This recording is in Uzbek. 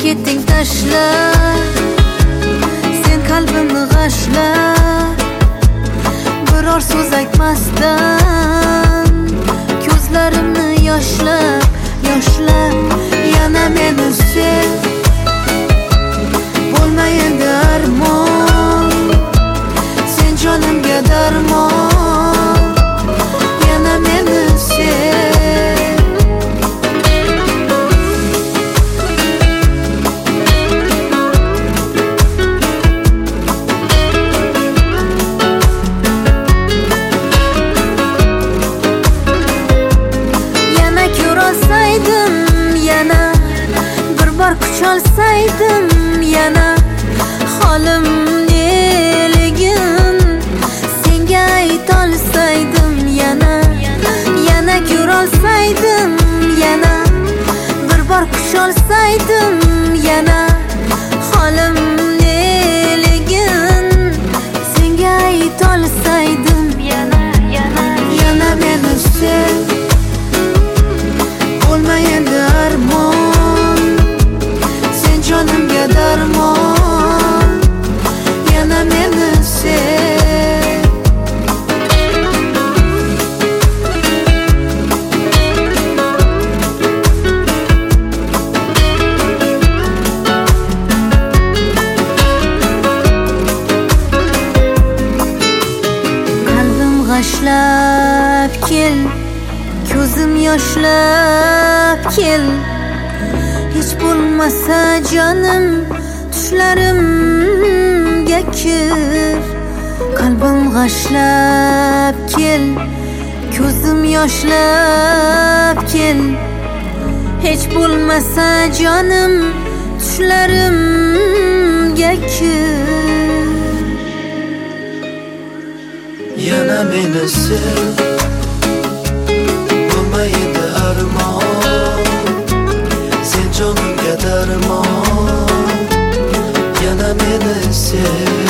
ketding tashlab, sen qalbimni g'ashlab, biror so'z aytmasdan ko'zlarimni yoshlab, yana meni sev, bo'lma endi armon, sen jonimga darmon, yana meni sev. Yana bir bor kuch olsaydim, yana holim neligin senga aytolsaydim, yana ko'rolsaydim, yana bir bor kuch olsaydim, yana holim neligin senga aytolsaydim, yana meni sev, bo'lma endi armon, sen jonimga darmon, yana meni sev. Qalbim g'ashlab kel, ko'zim yoshlab kel, hech bo'lmasa jonim tushlarimga kir. Qalbim g'ashlab kel, ko'zim yoshlab kel, hech bo'lmasa jonim tushlarimga kir. Yana meni sev, bo'lma endi armon, sen jonimga darmon, yana meni sev.